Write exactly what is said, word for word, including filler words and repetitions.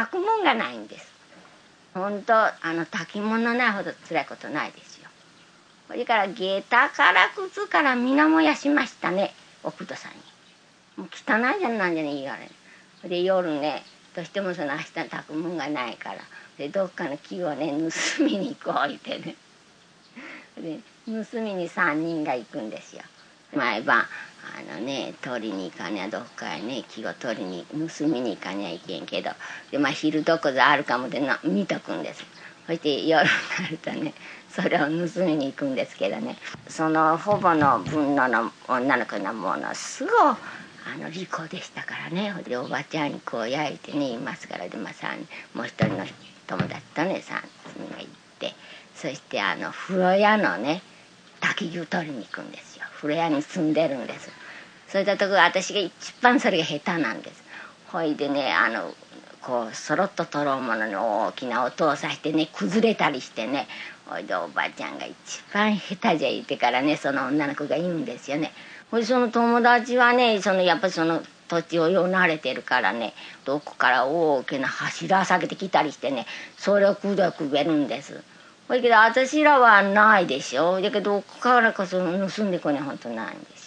炊くもんがないんです。本当あの炊き物ないほど辛いことないですよ。それから下駄から靴から皆燃やしましたね、奥戸さんに。もう汚いじゃんなんじゃねえ言われる。で夜ねどうしてもその明日炊くもんがないからでどっかの木をね盗みに行こう言ってねで盗みにさんにんが行くんですよ。毎晩あのね取りに行かにゃどっかへね木を取りに盗みに行かにゃいけんけどでまあ昼どこぞあるかもでな見とくんです。そして夜になるとねそれを盗みに行くんですけどねそのほぼの分のの女の子のものすごいあの利口でしたからね。でおばちゃんにこう焼いてねいますからで、まあ、さんもう一人の友達とねさんにんが行ってそしてあの風呂屋のね焚き木を取りに行くんですよ。風呂屋に住んでるんです。そういったところ私が一番それが下手なんです。ほいでねあのこうそろっと取ろうものに大きな音をさしてね崩れたりしてねほいでおばちゃんが一番下手じゃいてからねその女の子が言うんですよね。ほいでその友達はねそのやっぱりその土地をよう慣れてるからねどこから大きな柱下げてきたりしてねそれをくどくべるんです。だけど私らはないでしょ。だけどどこからかその盗んでこねほんとないんです。